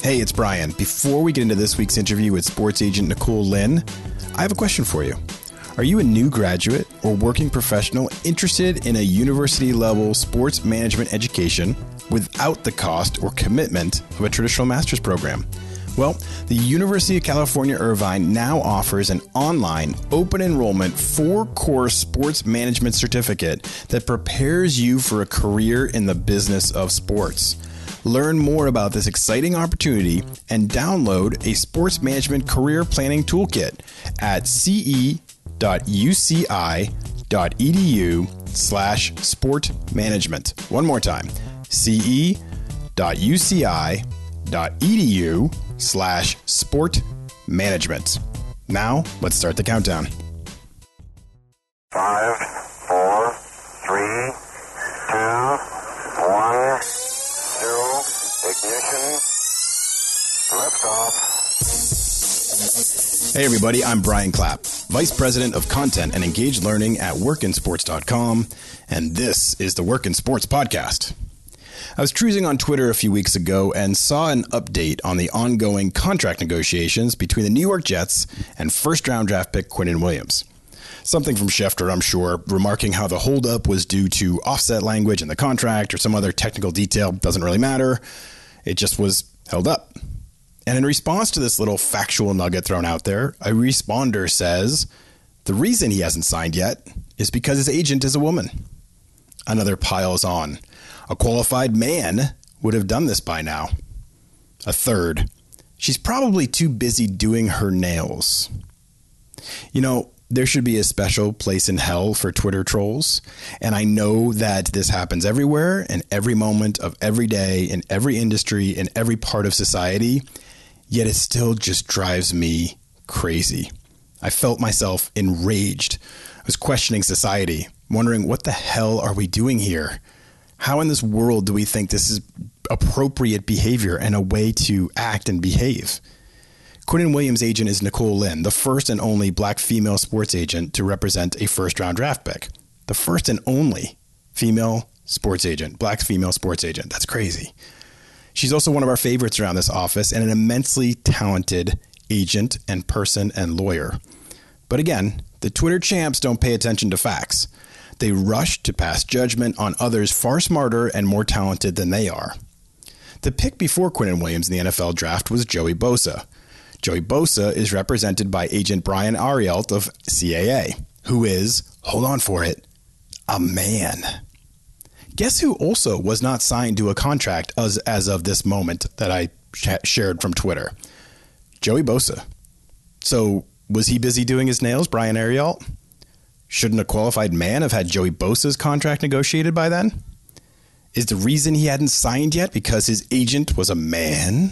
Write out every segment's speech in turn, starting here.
Hey, it's Brian. Before we get into this week's interview with sports agent Nicole Lynn, I have a question for you. Are you a new graduate or working professional interested in a university-level sports management education without the cost or commitment of a traditional master's program? Well, the University of California, Irvine now offers an online, open enrollment, 4-course sports management certificate that prepares you for a career in the business of sports. Learn more about this exciting opportunity and download a sports management career planning toolkit at ce.uci.edu/sportmanagement. One more time, ce.uci.edu/sportmanagement. Now, let's start the countdown. 5, 4, 3, 2, 1, 0, ignition, liftoff. Hey everybody, I'm Brian Clapp, Vice President of Content and Engaged Learning at workinsports.com, and this is the Work in Sports Podcast. I was cruising on Twitter a few weeks ago and saw an update on the ongoing contract negotiations between the New York Jets and first-round draft pick Quinnen Williams. Something from Schefter, I'm sure, remarking how the holdup was due to offset language in the contract or some other technical detail. Doesn't really matter. It just was held up. And in response to this little factual nugget thrown out there, a responder says the reason he hasn't signed yet is because his agent is a woman. Another piles on. A qualified man would have done this by now. A third. She's probably too busy doing her nails. You know, there should be a special place in hell for Twitter trolls. And I know that this happens everywhere and every moment of every day in every industry in every part of society. Yet it still just drives me crazy. I felt myself enraged. I was questioning society, wondering what the hell are we doing here? How in this world do we think this is appropriate behavior and a way to act and behave? Quinnen Williams' agent is Nicole Lynn, the first and only black female sports agent to represent a first-round draft pick. The first and only female sports agent, black female sports agent. That's crazy. She's also one of our favorites around this office and an immensely talented agent and person and lawyer. But again, the Twitter champs don't pay attention to facts. They rush to pass judgment on others far smarter and more talented than they are. The pick before Quinnen Williams in the NFL draft was Joey Bosa. Joey Bosa is represented by agent Brian Arielt of CAA, who is, hold on for it, a man. Guess who also was not signed to a contract as of this moment that I shared from Twitter? Joey Bosa. So was he busy doing his nails, Brian Arielt? Shouldn't a qualified man have had Joey Bosa's contract negotiated by then? Is the reason he hadn't signed yet because his agent was a man?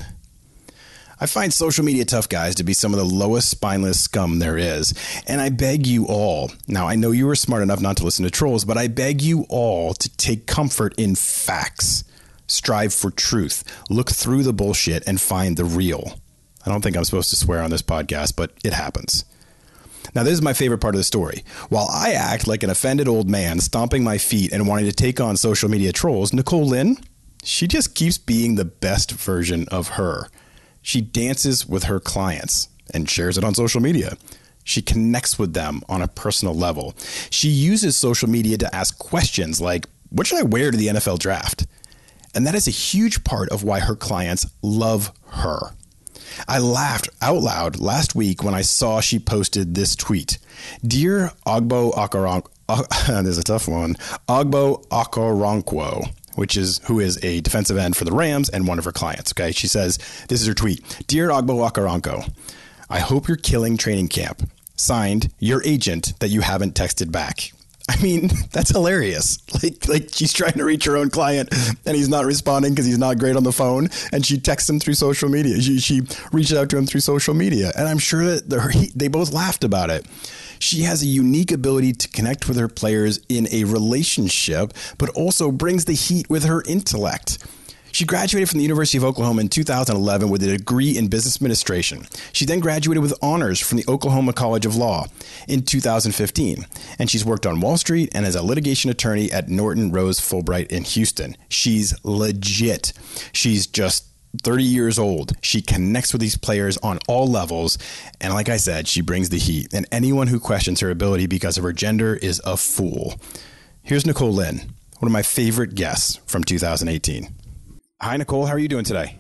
I find social media tough guys to be some of the lowest spineless scum there is. And I beg you all, now I know you were smart enough not to listen to trolls, but I beg you all to take comfort in facts. Strive for truth. Look through the bullshit and find the real. I don't think I'm supposed to swear on this podcast, but it happens. Now, this is my favorite part of the story. While I act like an offended old man, stomping my feet and wanting to take on social media trolls, Nicole Lynn, she just keeps being the best version of her. She dances with her clients and shares it on social media. She connects with them on a personal level. She uses social media to ask questions like, what should I wear to the NFL draft? And that is a huge part of why her clients love her. I laughed out loud last week when I saw she posted this tweet. Dear Ogbo Okoronkwo, there's a tough one, Ogbo Okoronkwo, who is a defensive end for the Rams and one of her clients. Okay, she says, this is her tweet. Dear Ogbo Okoronkwo, I hope you're killing training camp. Signed, your agent that you haven't texted back. I mean, that's hilarious. Like she's trying to reach her own client and he's not responding because he's not great on the phone. And she texts him through social media. She reached out to him through social media. And I'm sure that they both laughed about it. She has a unique ability to connect with her players in a relationship, but also brings the heat with her intellect. She graduated from the University of Oklahoma in 2011 with a degree in business administration. She then graduated with honors from the Oklahoma College of Law in 2015. And she's worked on Wall Street and as a litigation attorney at Norton Rose Fulbright in Houston. She's legit. She's just 30 years old. She connects with these players on all levels. And like I said, she brings the heat. And anyone who questions her ability because of her gender is a fool. Here's Nicole Lynn, one of my favorite guests from 2018. Hi, Nicole. How are you doing today?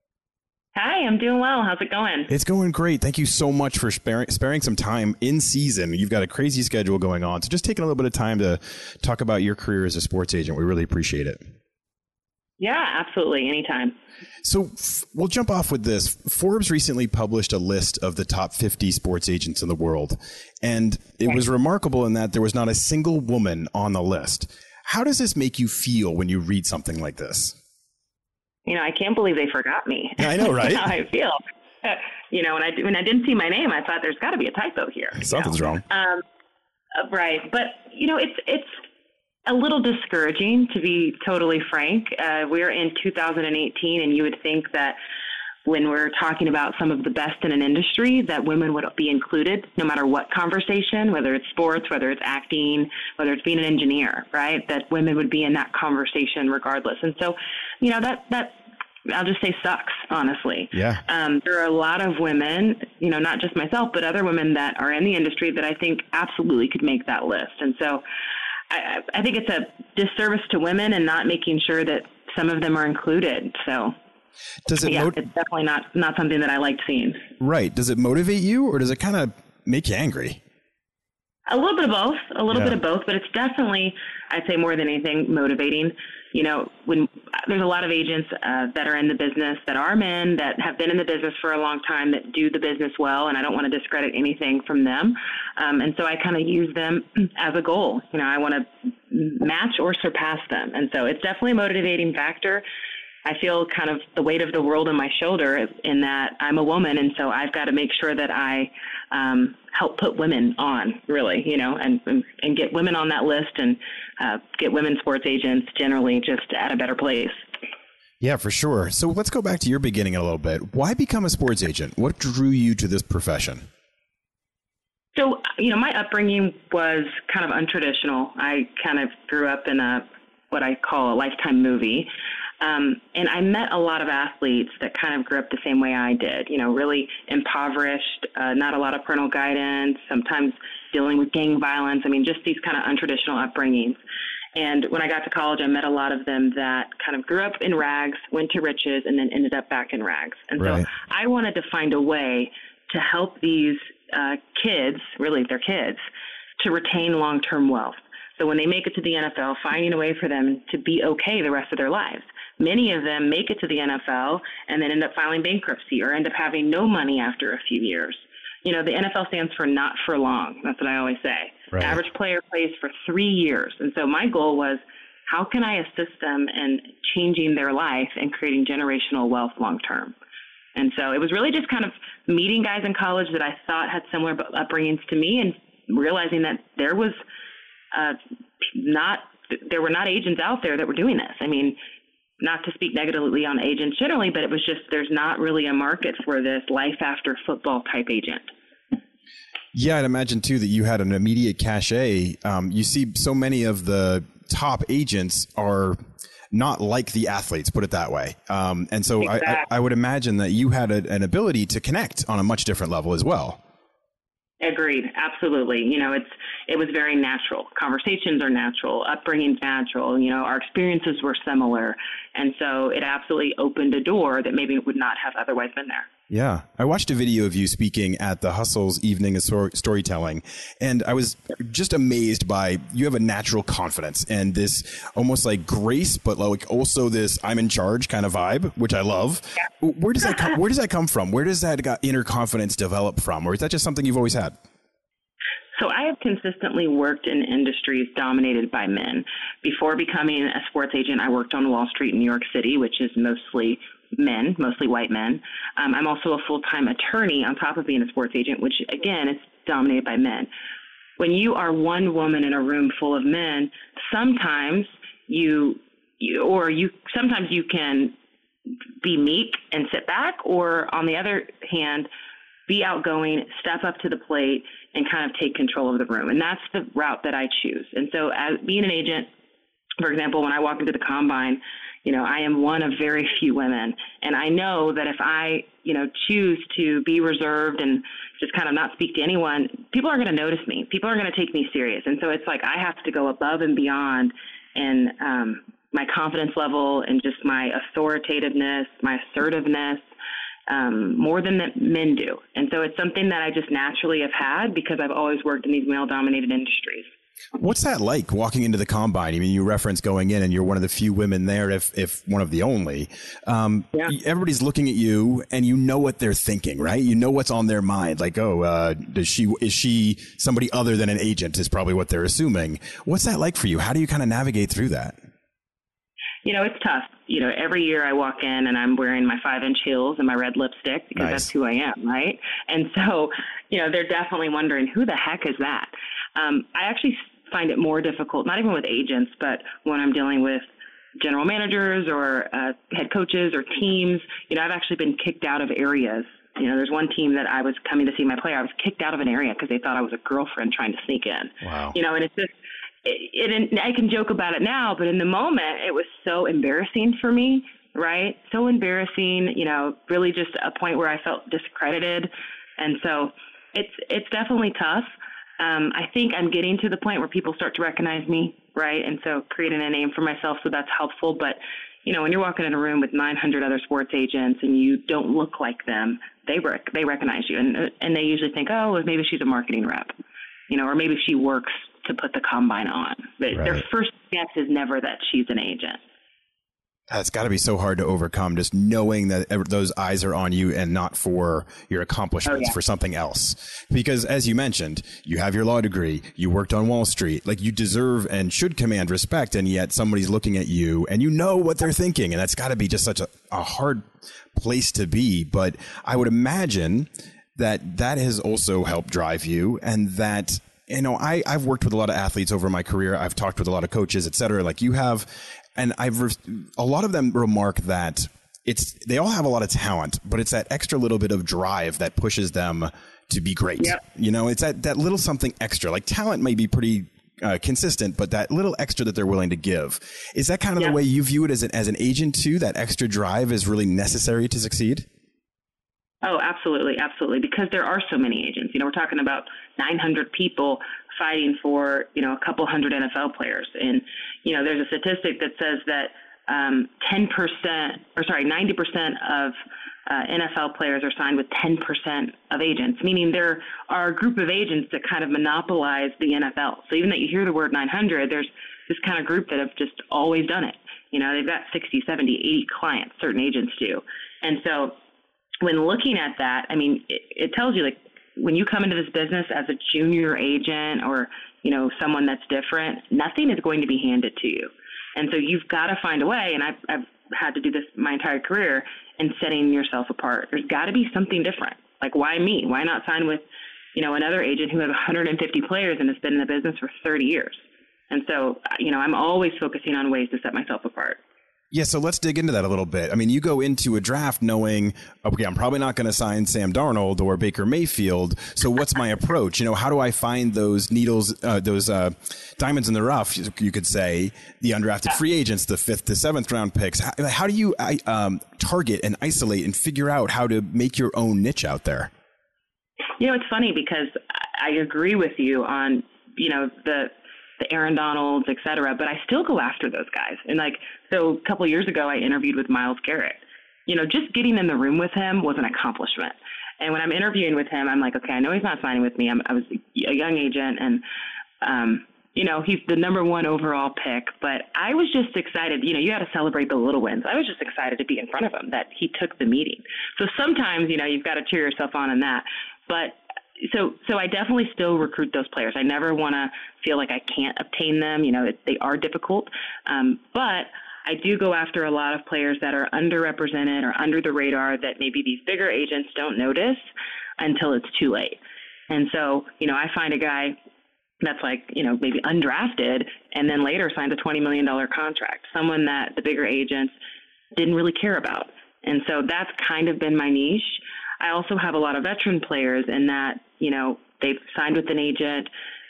Hi, I'm doing well. How's it going? It's going great. Thank you so much for sparing some time in season. You've got a crazy schedule going on. So just taking a little bit of time to talk about your career as a sports agent. We really appreciate it. Yeah, absolutely. Anytime. So we'll jump off with this. Forbes recently published a list of the top 50 sports agents in the world. And it was remarkable in that there was not a single woman on the list. How does this make you feel when you read something like this? You know, I can't believe they forgot me. I know, right? That's how I feel. You know, when I didn't see my name, I thought there's got to be a typo here. Something's wrong. Right. But, you know, it's a little discouraging, to be totally frank. We're in 2018, and you would think that when we're talking about some of the best in an industry, that women would be included no matter what conversation, whether it's sports, whether it's acting, whether it's being an engineer, right? That women would be in that conversation regardless. And so, you know, that I'll just say sucks, honestly. Yeah. There are a lot of women, you know, not just myself, but other women that are in the industry that I think absolutely could make that list. And so I think it's a disservice to women and not making sure that some of them are included. So does it it's definitely not something that I liked seeing. Right. Does it motivate you, or does it kind of make you angry? A little bit of both, but it's definitely, I'd say more than anything, motivating. You know, when there's a lot of agents that are in the business that are men that have been in the business for a long time that do the business well, and I don't want to discredit anything from them. And so I kind of use them as a goal. You know, I want to match or surpass them. And so it's definitely a motivating factor. I feel kind of the weight of the world on my shoulder in that I'm a woman, and so I've got to make sure that I help put women on, really, you know, and get women on that list and get women sports agents generally just at a better place. Yeah, for sure. So let's go back to your beginning a little bit. Why become a sports agent? What drew you to this profession? So, you know, my upbringing was kind of untraditional. I kind of grew up in what I call a lifetime movie. And I met a lot of athletes that kind of grew up the same way I did, you know, really impoverished, not a lot of parental guidance, sometimes dealing with gang violence. I mean, just these kind of untraditional upbringings. And when I got to college, I met a lot of them that kind of grew up in rags, went to riches, and then ended up back in rags. And Right. so I wanted to find a way to help these kids, really they're kids, to retain long-term wealth. So when they make it to the NFL, finding a way for them to be okay the rest of their lives. Many of them make it to the NFL and then end up filing bankruptcy or end up having no money after a few years. You know, the NFL stands for not for long. That's what I always say. Right. The average player plays for 3 years. And so my goal was, how can I assist them in changing their life and creating generational wealth long term? And so it was really just kind of meeting guys in college that I thought had similar upbringings to me and realizing that there were not agents out there that were doing this. I mean, not to speak negatively on agents generally, but it was just, there's not really a market for this life after football type agent. Yeah, I'd imagine too that you had an immediate cachet. You see so many of the top agents are not like the athletes, put it that way. And so exactly. I would imagine that you had an ability to connect on a much different level as well. Agreed. Absolutely. You know, it was very natural. Conversations are natural. Upbringing's natural. You know, our experiences were similar. And so it absolutely opened a door that maybe would not have otherwise been there. Yeah. I watched a video of you speaking at the Hustle's Evening of Storytelling, and I was just amazed by, you have a natural confidence and this almost like grace, but like also this I'm in charge kind of vibe, which I love. Yeah. Where does that come from? Where does that inner confidence develop from? Or is that just something you've always had? So I have consistently worked in industries dominated by men. Before becoming a sports agent, I worked on Wall Street in New York City, which is mostly men, mostly white men. I'm also a full-time attorney on top of being a sports agent, which again is dominated by men. When you are one woman in a room full of men, sometimes you can be meek and sit back, or on the other hand, be outgoing, step up to the plate, and kind of take control of the room. And that's the route that I choose. And so as being an agent, for example, when I walk into the combine, I am one of very few women. And I know that if I, choose to be reserved and just kind of not speak to anyone, people are going to notice me. People are going to take me serious. And so it's like I have to go above and beyond in my confidence level and just my authoritativeness, my assertiveness, more than that men do. And so it's something that I just naturally have had because I've always worked in these male-dominated industries. What's that like walking into the combine? I mean, you referenced going in and you're one of the few women there, if one of the only. Everybody's looking at you and you know what they're thinking, right? You know what's on their mind. Like, is she somebody other than an agent is probably what they're assuming. What's that like for you? How do you kind of navigate through that? It's tough. Every year I walk in and I'm wearing my 5-inch heels and my red lipstick because that's who I am, right? And so, they're definitely wondering, who the heck is that? I actually find it more difficult, not even with agents, but when I'm dealing with general managers or head coaches or teams. I've actually been kicked out of areas. There's one team that I was coming to see my player. I was kicked out of an area because they thought I was a girlfriend trying to sneak in. Wow. And it's just, I can joke about it now, but in the moment, it was so embarrassing for me, right? So embarrassing, really just a point where I felt discredited. And so it's definitely tough. I think I'm getting to the point where people start to recognize me, right? And so creating a name for myself, so that's helpful. But, when you're walking in a room with 900 other sports agents and you don't look like them, they recognize you. And they usually think, oh, well, maybe she's a marketing rep, or maybe she works to put the combine on. But their first guess is never that she's an agent. It's got to be so hard to overcome, just knowing that those eyes are on you and not for your accomplishments, for something else. Because as you mentioned, you have your law degree, you worked on Wall Street, like you deserve and should command respect. And yet somebody's looking at you and you know what they're thinking. And that's got to be just such a hard place to be. But I would imagine that has also helped drive you, and that, I've worked with a lot of athletes over my career. I've talked with a lot of coaches, et cetera, like you have. And a lot of them remark that they all have a lot of talent, but it's that extra little bit of drive that pushes them to be great. Yep. It's that little something extra. Like talent may be pretty consistent, but that little extra that they're willing to give. Is that kind of the way you view it as an agent too? That extra drive is really necessary to succeed? Oh, absolutely. Absolutely. Because there are so many agents. We're talking about 900 people fighting for, a couple hundred NFL players. And, there's a statistic that says that 90% of NFL players are signed with 10% of agents, meaning there are a group of agents that kind of monopolize the NFL. So even though you hear the word 900, there's this kind of group that have just always done it. They've got 60, 70, 80 clients, certain agents do. And so when looking at that, it tells you, like, when you come into this business as a junior agent or, someone that's different, nothing is going to be handed to you. And so you've got to find a way, and I've had to do this my entire career, in setting yourself apart. There's got to be something different. Like, why me? Why not sign with, another agent who has 150 players and has been in the business for 30 years? And so, I'm always focusing on ways to set myself apart. Yeah, so let's dig into that a little bit. You go into a draft knowing, okay, I'm probably not going to sign Sam Darnold or Baker Mayfield. So what's my approach? How do I find those needles, those diamonds in the rough, you could say, the undrafted free agents, the 5th to 7th round picks? How do you target and isolate and figure out how to make your own niche out there? It's funny because I agree with you on, the Aaron Donalds, et cetera, but I still go after those guys. And so a couple of years ago, I interviewed with Myles Garrett. Just getting in the room with him was an accomplishment. And when I'm interviewing with him, I'm like, okay, I know he's not signing with me. I was a young agent, and, he's the number 1 overall pick, but I was just excited. You got to celebrate the little wins. I was just excited to be in front of him, that he took the meeting. So sometimes, you've got to cheer yourself on in that. But So I definitely still recruit those players. I never want to feel like I can't obtain them. They are difficult. But I do go after a lot of players that are underrepresented or under the radar that maybe these bigger agents don't notice until it's too late. And so, I find a guy that's maybe undrafted and then later signs a $20 million contract, someone that the bigger agents didn't really care about. And so that's kind of been my niche. I also have a lot of veteran players in that, they've signed with an agent,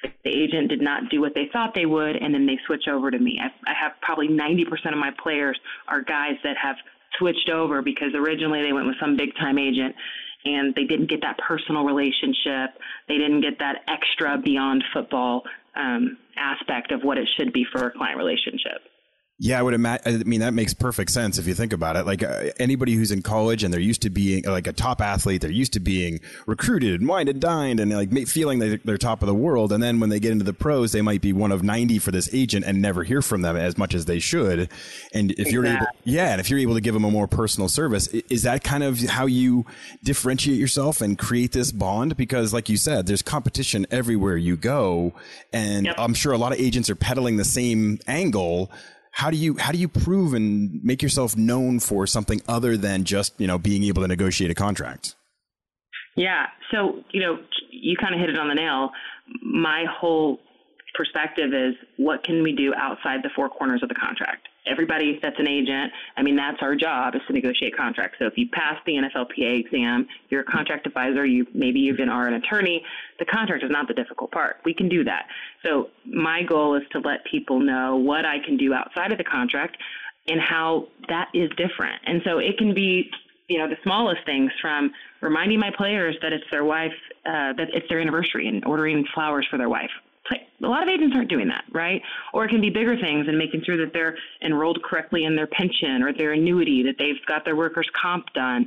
the agent did not do what they thought they would, and then they switch over to me. I have probably 90% of my players are guys that have switched over because originally they went with some big-time agent, and they didn't get that personal relationship. They didn't get that extra beyond football aspect of what it should be for a client relationship. Yeah, I would imagine. I mean, that makes perfect sense if you think about it. Like anybody who's in college and they're used to being like a top athlete, they're used to being recruited and wined and dined and like feeling they're top of the world. And then when they get into the pros, they might be one of 90 for this agent and never hear from them as much as they should. And if you're able, and if you're able to give them a more personal service, is that kind of how you differentiate yourself and create this bond? Because like you said, there's competition everywhere you go. And I'm sure a lot of agents are peddling the same angle. How do you prove and make yourself known for something other than just, being able to negotiate a contract? Yeah. So, you kind of hit it on the nail. My whole perspective is what can we do outside the four corners of the contract? Everybody that's an agent, that's our job is to negotiate contracts. So if you pass the NFLPA exam, you're a contract advisor, maybe you even are an attorney, the contract is not the difficult part. We can do that. So my goal is to let people know what I can do outside of the contract and how that is different. And so it can be, the smallest things from reminding my players that it's their wife, that it's their anniversary and ordering flowers for their wife. A lot of agents aren't doing that, right? Or it can be bigger things and making sure that they're enrolled correctly in their pension or their annuity, that they've got their workers' comp done,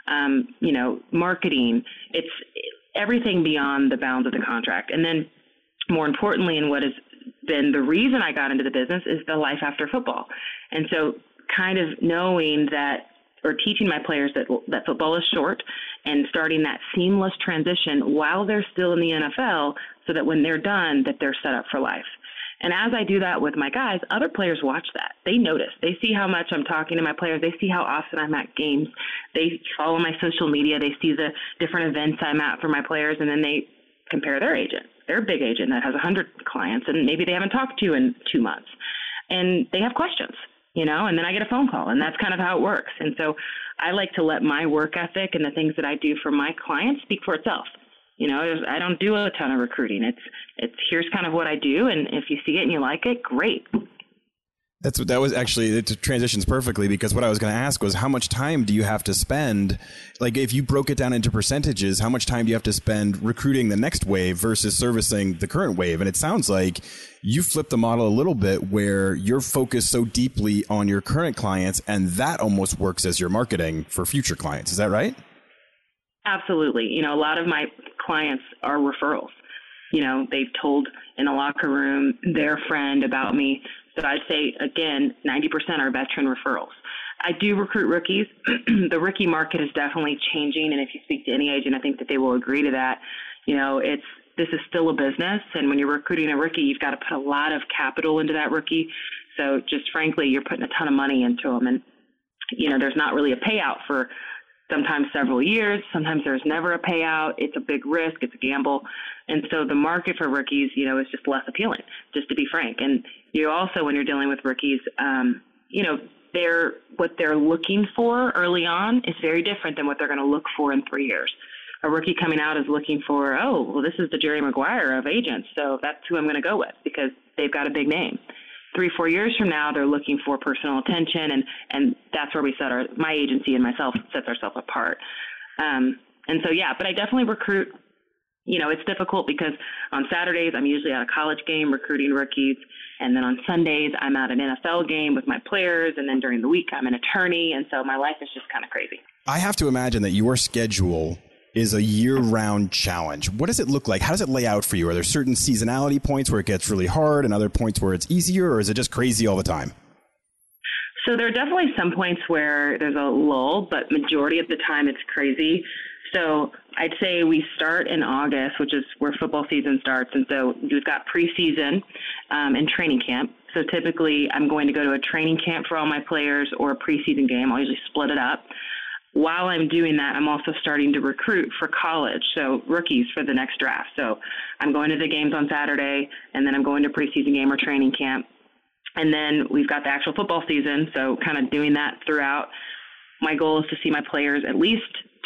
marketing. It's everything beyond the bounds of the contract. And then more importantly, and what has been the reason I got into the business is the life after football. And so kind of knowing that or teaching my players that football is short and starting that seamless transition while they're still in the NFL so that when they're done, that they're set up for life. And as I do that with my guys, other players watch that. They notice. They see how much I'm talking to my players. They see how often I'm at games. They follow my social media. They see the different events I'm at for my players, and then they compare their agent, their big agent that has 100 clients, and maybe they haven't talked to in 2 months. And they have questions. And then I get a phone call, and that's kind of how it works. And so I like to let my work ethic and the things that I do for my clients speak for itself. I don't do a ton of recruiting. It's here's kind of what I do, and if you see it and you like it, great. That was actually, it transitions perfectly, because what I was going to ask was how much time do you have to spend? Like if you broke it down into percentages, how much time do you have to spend recruiting the next wave versus servicing the current wave? And it sounds like you flipped the model a little bit where you're focused so deeply on your current clients, and that almost works as your marketing for future clients. Is that right? Absolutely. A lot of my clients are referrals. They've told in the locker room their friend about me. So I'd say, again, 90% are veteran referrals. I do recruit rookies. The rookie market is definitely changing, and if you speak to any agent, I think that they will agree to that. This is still a business, and when you're recruiting a rookie, you've got to put a lot of capital into that rookie. So just frankly, you're putting a ton of money into them, and there's not really a payout for sometimes several years. Sometimes there's never a payout. It's a big risk. It's a gamble. And so the market for rookies, is just less appealing, just to be frank. And you also, when you're dealing with rookies, what they're looking for early on is very different than what they're going to look for in 3 years. A rookie coming out is looking for, this is the Jerry Maguire of agents, so that's who I'm going to go with because they've got a big name. 3-4 years from now, they're looking for personal attention, and that's where we my agency and myself sets ourselves apart. But I definitely recruit. It's difficult because on Saturdays, I'm usually at a college game recruiting rookies. And then on Sundays, I'm at an NFL game with my players. And then during the week, I'm an attorney. And so my life is just kind of crazy. I have to imagine that your schedule is a year-round challenge. What does it look like? How does it lay out for you? Are there certain seasonality points where it gets really hard and other points where it's easier, or is it just crazy all the time? So there are definitely some points where there's a lull, but majority of the time it's crazy. So I'd say we start in August, which is where football season starts. And so we've got preseason and training camp. So typically I'm going to go to a training camp for all my players or a preseason game. I'll usually split it up. While I'm doing that, I'm also starting to recruit for college, so rookies for the next draft. So I'm going to the games on Saturday, and then I'm going to preseason game or training camp. And then we've got the actual football season, so kind of doing that throughout. My goal is to see my players at least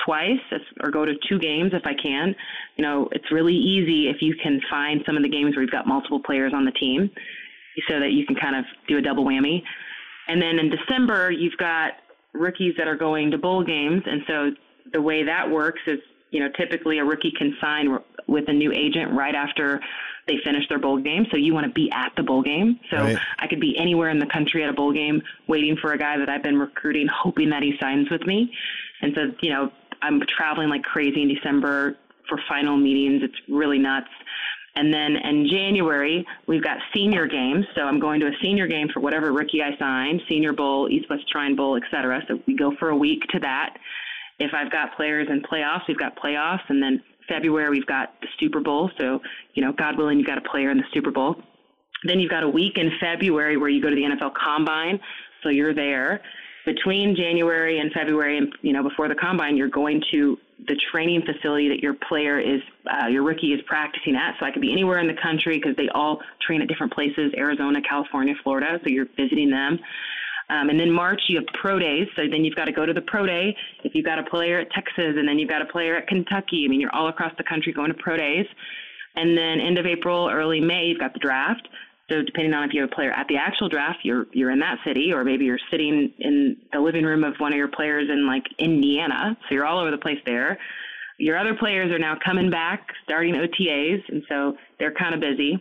twice or go to 2 games if I can. You know, it's really easy if you can find some of the games where you've got multiple players on the team so that you can kind of do a double whammy. And then in December, you've got rookies that are going to bowl games. And so the way that works is, you know, typically a rookie can sign with a new agent right after they finish their bowl game. So you want to be at the bowl game. So right. I could be anywhere in the country at a bowl game waiting for a guy that I've been recruiting, hoping that he signs with me. And so, you know, I'm traveling like crazy in December for final meetings. It's really nuts. And then in January, we've got senior games. So I'm going to a senior game for whatever rookie I signed, Senior Bowl, East West Shrine Bowl, et cetera. So we go for a week to that. If I've got players in playoffs, we've got playoffs. And then February, we've got the Super Bowl. So, you know, God willing, you've got a player in the Super Bowl. Then you've got a week in February where you go to the NFL Combine. So you're there. Between January and February, and, you know, before the Combine, you're going to the training facility that your player is, your rookie is practicing at. So I could be anywhere in the country because they all train at different places, Arizona, California, Florida. So you're visiting them. And then March, you have pro days. So then you've got to go to the pro day. If you've got a player at Texas and then you've got a player at Kentucky, I mean, you're all across the country going to pro days. And then end of April, early May, you've got the draft. So depending on if you have a player at the actual draft, you're in that city, or maybe you're sitting in the living room of one of your players in like Indiana. So you're all over the place there. Your other players are now coming back, starting OTAs, and so they're kind of busy.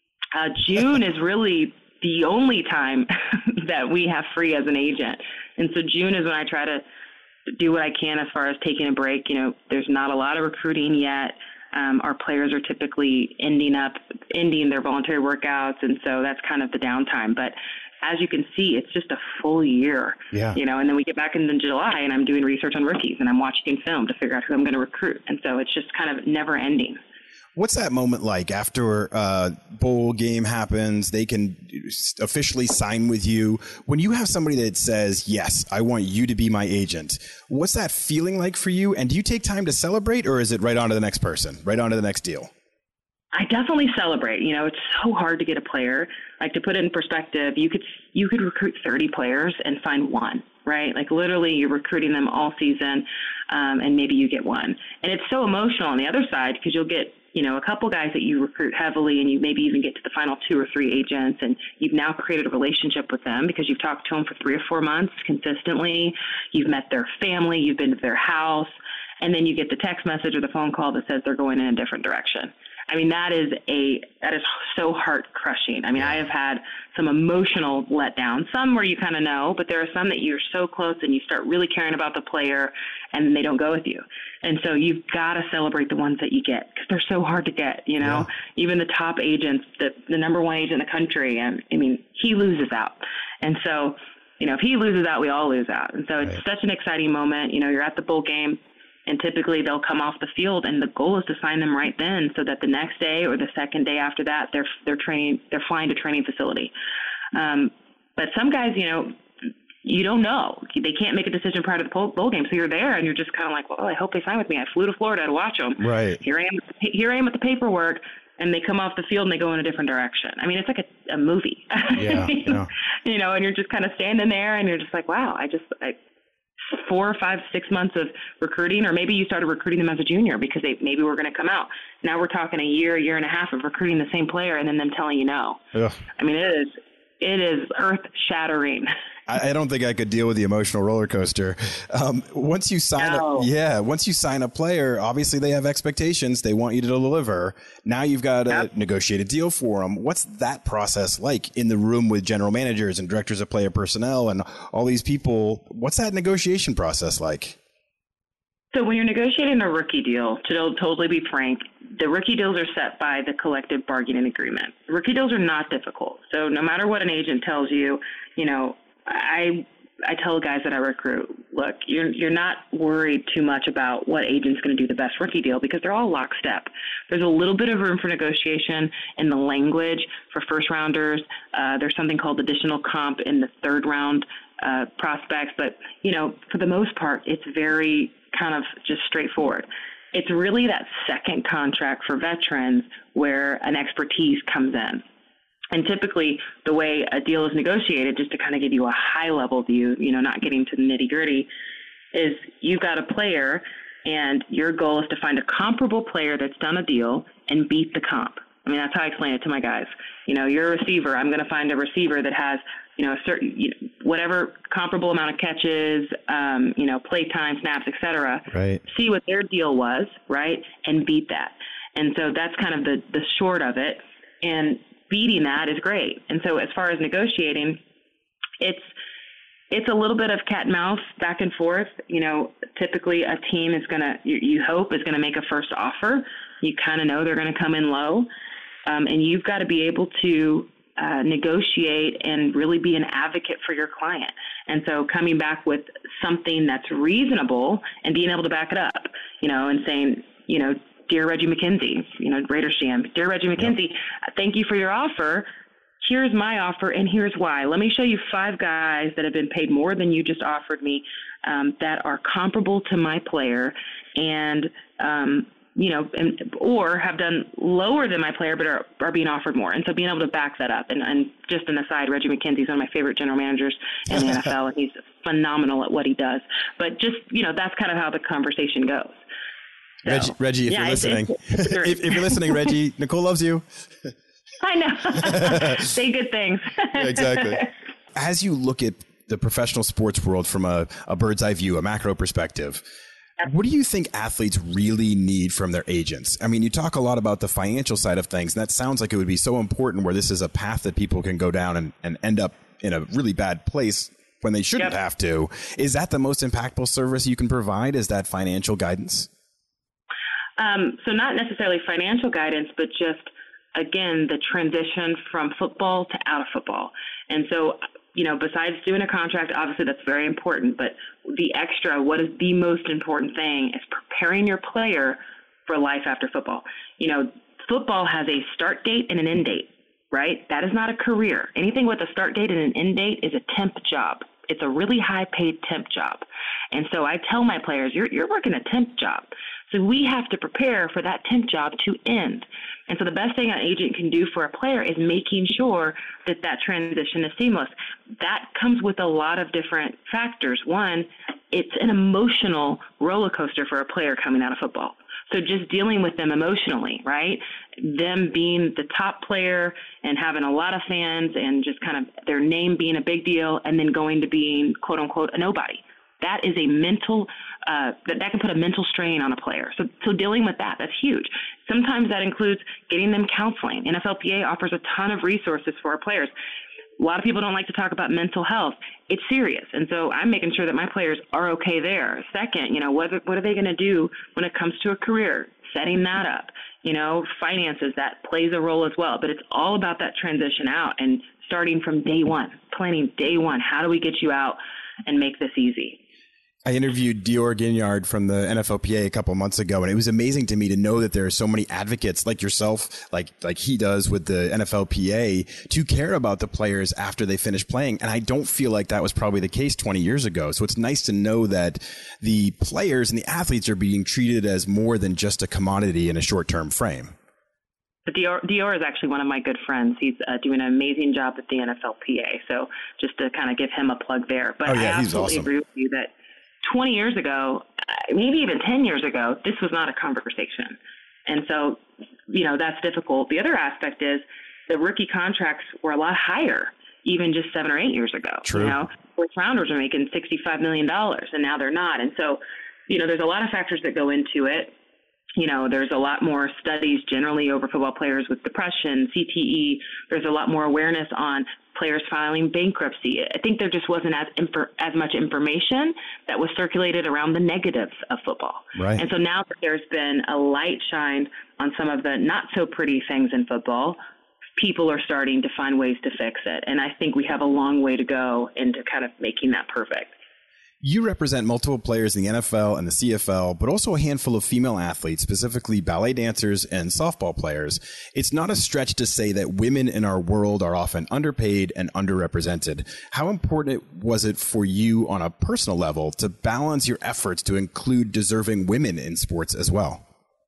June is really the only time that we have free as an agent. And so June is when I try to do what I can as far as taking a break. You know, there's not a lot of recruiting yet. Our players are typically ending their voluntary workouts, and so that's kind of the downtime. But as you can see, it's just a full year, you know, and then we get back into July, and I'm doing research on rookies, and I'm watching film to figure out who I'm going to recruit. And so it's just kind of never ending. What's that moment like after bowl game happens? They can officially sign with you. When you have somebody that says, yes, I want you to be my agent, what's that feeling like for you? And do you take time to celebrate, or is it right on to the next person, right on to the next deal? I definitely celebrate. You know, it's so hard to get a player. Like, to put it in perspective, you could recruit 30 players and find one, right? Like, literally you're recruiting them all season, and maybe you get one. And it's so emotional on the other side because you'll get, you know, a couple guys that you recruit heavily, and you maybe even get to the final 2 or 3 agents, and you've now created a relationship with them because you've talked to them for 3 or 4 months consistently. You've met their family, you've been to their house, and then you get the text message or the phone call that says they're going in a different direction. I mean, that is so heart crushing. I mean, I have had some emotional letdowns, some where you kind of know, but there are some that you're so close and you start really caring about the player and they don't go with you. And so you've got to celebrate the ones that you get because they're so hard to get, you know, even the top agents, the number one agent in the country. And I mean, he loses out. And so, you know, if he loses out, we all lose out. And so it's such an exciting moment. You know, you're at the bowl game, and typically they'll come off the field, and the goal is to sign them right then so that the next day or the second day after that, they're flying to training facility. But some guys, you know, you don't know. They can't make a decision prior to the bowl game. So you're there and you're just kind of like, well, I hope they sign with me. I flew to Florida to watch them. Right. Here I am with the paperwork, and they come off the field and they go in a different direction. I mean, it's like a movie. Yeah. You know, and you're just kind of standing there and you're just like, wow, 4, 5, 6 months of recruiting, or maybe you started recruiting them as a junior because they maybe were going to come out. Now we're talking a year and a half of recruiting the same player and then them telling you no. Ugh. I mean, it is earth shattering. I don't think I could deal with the emotional roller coaster. Once you sign a player, obviously they have expectations. They want you to deliver. Now you've got to negotiate a deal for them. What's that process like in the room with general managers and directors of player personnel and all these people? What's that negotiation process like? So when you're negotiating a rookie deal, to totally be frank, the rookie deals are set by the collective bargaining agreement. Rookie deals are not difficult. So no matter what an agent tells you, you know, I tell guys that I recruit, look, you're not worried too much about what agent's going to do the best rookie deal because they're all lockstep. There's a little bit of room for negotiation in the language for first rounders. There's something called additional comp in the third round prospects, but you know, for the most part, it's very kind of just straightforward. It's really that second contract for veterans where an expertise comes in. And typically the way a deal is negotiated, just to kind of give you a high level view, you know, not getting to the nitty gritty, is you've got a player And your goal is to find a comparable player that's done a deal and beat the comp. I mean, that's how I explain it to my guys. You're a receiver. I'm going to find a receiver that has, a certain, whatever comparable amount of catches, play time, snaps, et cetera. Right. See what their deal was, right, and beat that. And so that's kind of the short of it. And beating that is great. And so as far as negotiating, it's a little bit of cat and mouse back and forth. Typically a team is going to, you hope, is going to make a first offer. You kind of know they're going to come in low. And you've got to be able to negotiate and really be an advocate for your client. And so coming back with something that's reasonable and being able to back it up, and saying, dear Reggie McKenzie, Raiders GM, dear Reggie McKenzie, thank you for your offer. Here's my offer, and here's why. Let me show you 5 guys that have been paid more than you just offered me that are comparable to my player and or have done lower than my player but are being offered more. And so being able to back that up. And just an aside, Reggie McKenzie is one of my favorite general managers in the NFL, and he's phenomenal at what he does. But just, that's kind of how the conversation goes. So, Reggie, if you're listening, if you're listening, Reggie, Nicole loves you. I know. Say good things. Yeah, exactly. As you look at the professional sports world from a bird's eye view, a macro perspective, what do you think athletes really need from their agents? I mean, you talk a lot about the financial side of things, and that sounds like it would be so important where this is a path that people can go down and end up in a really bad place when they shouldn't have to. Is that the most impactful service you can provide? Is that financial guidance? So not necessarily financial guidance, but just, again, the transition from football to out of football. And so, besides doing a contract, obviously that's very important, but the extra, what is the most important thing is preparing your player for life after football. Football has a start date and an end date, right? That is not a career. Anything with a start date and an end date is a temp job. It's a really high paid temp job. And so I tell my players, you're working a temp job. So we have to prepare for that temp job to end. And so the best thing an agent can do for a player is making sure that that transition is seamless. That comes with a lot of different factors. One, it's an emotional roller coaster for a player coming out of football. So just dealing with them emotionally, right? Them being the top player and having a lot of fans and just kind of their name being a big deal, and then going to being, quote unquote, a nobody. That is a mental, that can put a mental strain on a player. So dealing with that's huge. Sometimes that includes getting them counseling. NFLPA offers a ton of resources for our players. A lot of people don't like to talk about mental health. It's serious. And so I'm making sure that my players are okay there. Second, what are they going to do when it comes to a career? Setting that up, finances, that plays a role as well. But it's all about that transition out and starting from day one, planning day one. How do we get you out and make this easy? I interviewed Dior Gignard from the NFLPA a couple of months ago, and it was amazing to me to know that there are so many advocates like yourself, like he does with the NFLPA, to care about the players after they finish playing. And I don't feel like that was probably the case 20 years ago. So it's nice to know that the players and the athletes are being treated as more than just a commodity in a short-term frame. Dior is actually one of my good friends. He's doing an amazing job at the NFLPA. So just to kind of give him a plug there. But I absolutely agree with you that 20 years ago, maybe even 10 years ago, this was not a conversation. And so, that's difficult. The other aspect is the rookie contracts were a lot higher, even just 7 or 8 years ago. True. First rounders are making $65 million, and now they're not. And so, there's a lot of factors that go into it. There's a lot more studies generally over football players with depression, CTE. There's a lot more awareness on players filing bankruptcy. I think there just wasn't as much information that was circulated around the negatives of football. Right. And so now that there's been a light shined on some of the not so pretty things in football, people are starting to find ways to fix it. And I think we have a long way to go into kind of making that perfect. You represent multiple players in the NFL and the CFL, but also a handful of female athletes, specifically ballet dancers and softball players. It's not a stretch to say that women in our world are often underpaid and underrepresented. How important was it for you on a personal level to balance your efforts to include deserving women in sports as well?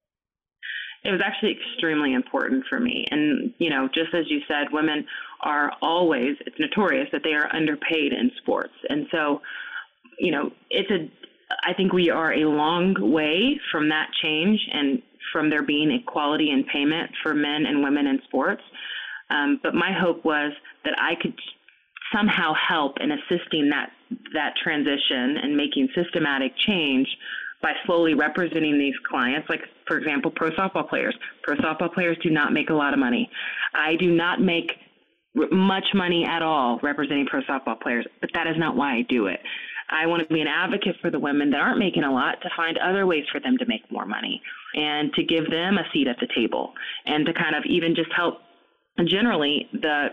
It was actually extremely important for me. And, just as you said, women are always, it's notorious that they are underpaid in sports. And so, I think we are a long way from that change and from there being equality in payment for men and women in sports. But my hope was that I could somehow help in assisting that transition and making systematic change by slowly representing these clients. Like, for example, pro softball players. Pro softball players do not make a lot of money. I do not make much money at all representing pro softball players, but that is not why I do it. I want to be an advocate for the women that aren't making a lot to find other ways for them to make more money and to give them a seat at the table and to kind of even just help generally the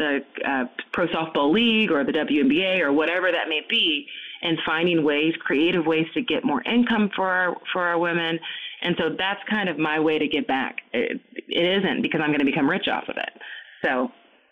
pro softball league or the WNBA or whatever that may be, and finding ways, creative ways to get more income for our women. And so that's kind of my way to give back. It isn't because I'm going to become rich off of it. So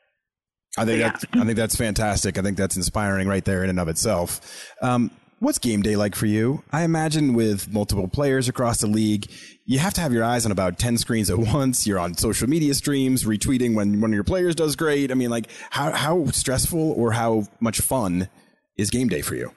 I think that's fantastic. I think that's inspiring right there in and of itself. What's game day like for you? I imagine with multiple players across the league, you have to have your eyes on about 10 screens at once. You're on social media streams, retweeting when one of your players does great. I mean, like, how stressful or how much fun is game day for you?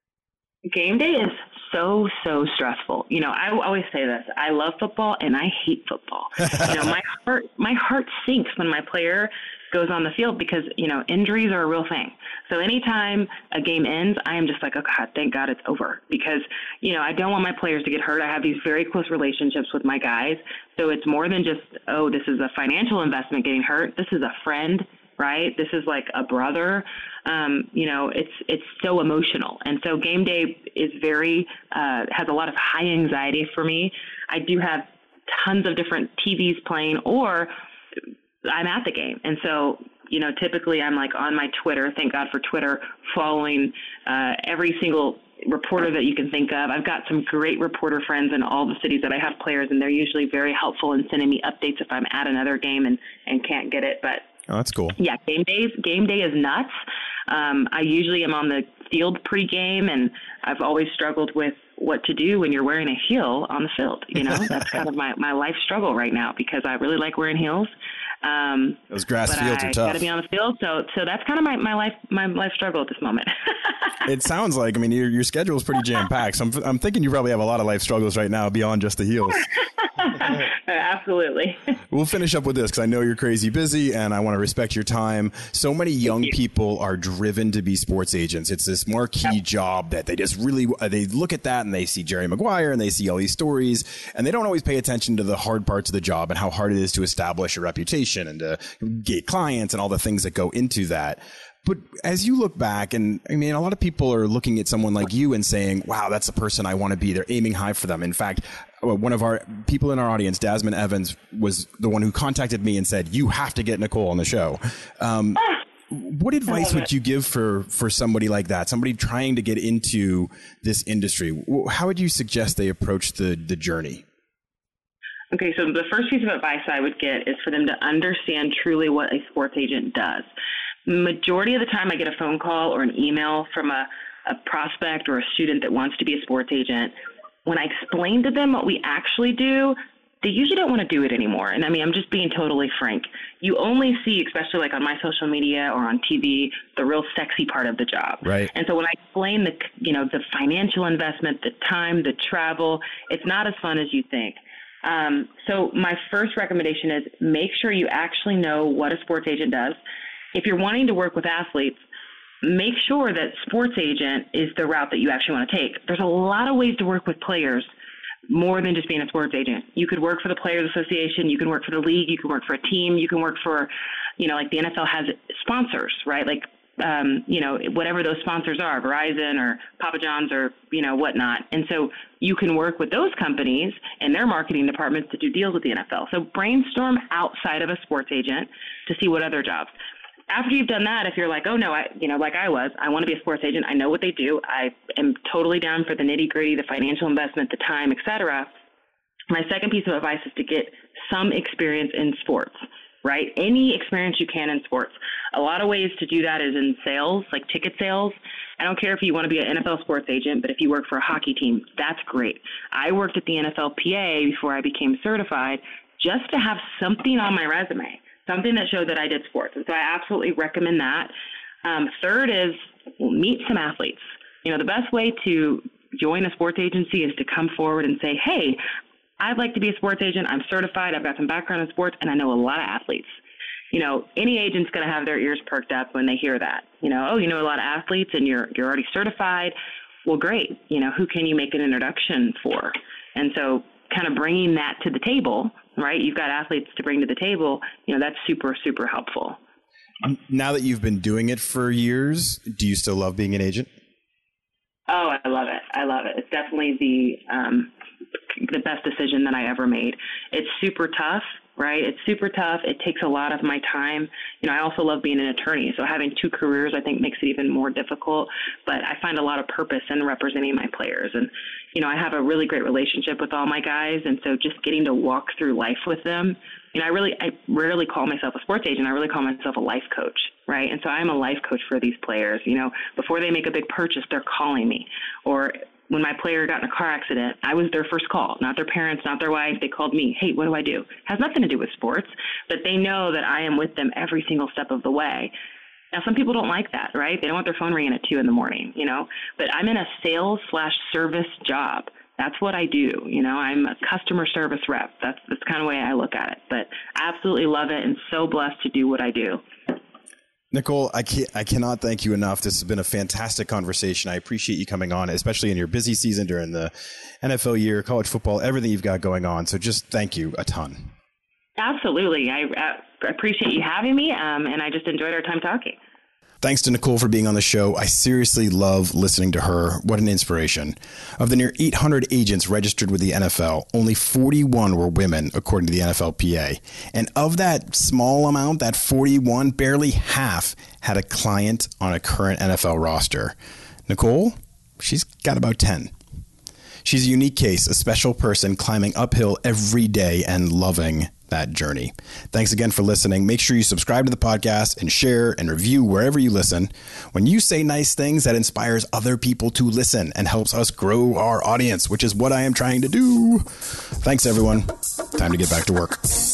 Game day is so stressful. You know, I always say this: I love football and I hate football. You know, my heart sinks when my player goes on the field because, you know, injuries are a real thing. So anytime a game ends, I am just like, oh God, thank God it's over, because, you know, I don't want my players to get hurt. I have these very close relationships with my guys. So it's more than just, oh, this is a financial investment getting hurt. This is a friend, right? This is like a brother. You know, it's so emotional. And so game day is has a lot of high anxiety for me. I do have tons of different TVs playing, or I'm at the game. And so, you know, typically I'm like on my Twitter, thank God for Twitter, following every single reporter that you can think of. I've got some great reporter friends in all the cities that I have players, and they're usually very helpful in sending me updates if I'm at another game and can't get it. But oh, that's cool. Yeah, game day is nuts. I usually am on the field pregame, and I've always struggled with what to do when you're wearing a heel on the field. You know, that's kind of my life struggle right now, because I really like wearing heels. Those grass fields are tough. I got to be on the field, so that's kind of my life struggle at this moment. It sounds like, I mean, your schedule is pretty jam packed. So I'm thinking you probably have a lot of life struggles right now beyond just the heels. Absolutely. We'll finish up with this because I know you're crazy busy and I want to respect your time. So many young people are driven to be sports agents. It's this marquee job that they just really, they look at that and they see Jerry Maguire and they see all these stories, and they don't always pay attention to the hard parts of the job and how hard it is to establish a reputation and to get clients and all the things that go into that. But as you look back, and I mean, a lot of people are looking at someone like you and saying, wow, that's the person I want to be. They're aiming high for them. In fact, one of our people in our audience, Dasmond Evans, was the one who contacted me and said, you have to get Nicole on the show. What advice would you give for somebody like that, somebody trying to get into this industry? How would you suggest they approach the journey? Okay, so the first piece of advice I would get is for them to understand truly what a sports agent does. Majority of the time I get a phone call or an email from a prospect or a student that wants to be a sports agent. When I explain to them what we actually do, they usually don't want to do it anymore. And I mean, I'm just being totally frank. You only see, especially like on my social media or on TV, the real sexy part of the job. Right. And so when I explain the financial investment, the time, the travel, it's not as fun as you think. So my first recommendation is make sure you actually know what a sports agent does. If you're wanting to work with athletes, make sure that sports agent is the route that you actually want to take. There's a lot of ways to work with players more than just being a sports agent. You could work for the Players Association, you can work for the league, you can work for a team, you can work for, like the NFL has sponsors, right? Like, whatever those sponsors are, Verizon or Papa John's or, whatnot. And so you can work with those companies and their marketing departments to do deals with the NFL. So brainstorm outside of a sports agent to see what other jobs. After you've done that, if you're like, oh no, I want to be a sports agent. I know what they do. I am totally down for the nitty gritty, the financial investment, the time, et cetera. My second piece of advice is to get some experience in sports, right? Any experience you can in sports. A lot of ways to do that is in sales, like ticket sales. I don't care if you want to be an NFL sports agent, but if you work for a hockey team, that's great. I worked at the NFLPA before I became certified just to have something on my resume, something that showed that I did sports. And so I absolutely recommend that. Third is meet some athletes. The best way to join a sports agency is to come forward and say, hey, I'd like to be a sports agent. I'm certified. I've got some background in sports, and I know a lot of athletes. Any agent's going to have their ears perked up when they hear that. Oh, you know a lot of athletes and you're already certified. Well, great. Who can you make an introduction for? And so kind of bringing that to the table, right? You've got athletes to bring to the table. That's super, super helpful. Now that you've been doing it for years, do you still love being an agent? Oh, I love it. I love it. It's definitely the best decision that I ever made. It's super tough, right? It's super tough. It takes a lot of my time. I also love being an attorney. So having two careers, I think, makes it even more difficult. But I find a lot of purpose in representing my players. And, I have a really great relationship with all my guys. And so just getting to walk through life with them, I rarely call myself a sports agent. I really call myself a life coach, right? And so I'm a life coach for these players. Before they make a big purchase, they're calling me. Or when my player got in a car accident, I was their first call, not their parents, not their wife. They called me. Hey, what do I do? Has nothing to do with sports, but they know that I am with them every single step of the way. Now, some people don't like that, right? They don't want their phone ringing at 2 a.m, but I'm in a sales/service job. That's what I do. I'm a customer service rep. That's kind of the way I look at it, but I absolutely love it and so blessed to do what I do. Nicole, I cannot thank you enough. This has been a fantastic conversation. I appreciate you coming on, especially in your busy season during the NFL year, college football, everything you've got going on. So just thank you a ton. Absolutely. I appreciate you having me, and I just enjoyed our time talking. Thanks to Nicole for being on the show. I seriously love listening to her. What an inspiration. Of the near 800 agents registered with the NFL, only 41 were women, according to the NFLPA. And of that small amount, that 41, barely half had a client on a current NFL roster. Nicole, she's got about 10. She's a unique case, a special person climbing uphill every day and loving that journey. Thanks again for listening. Make sure you subscribe to the podcast and share and review wherever you listen. When you say nice things, that inspires other people to listen and helps us grow our audience, which is what I am trying to do. Thanks, everyone. Time to get back to work.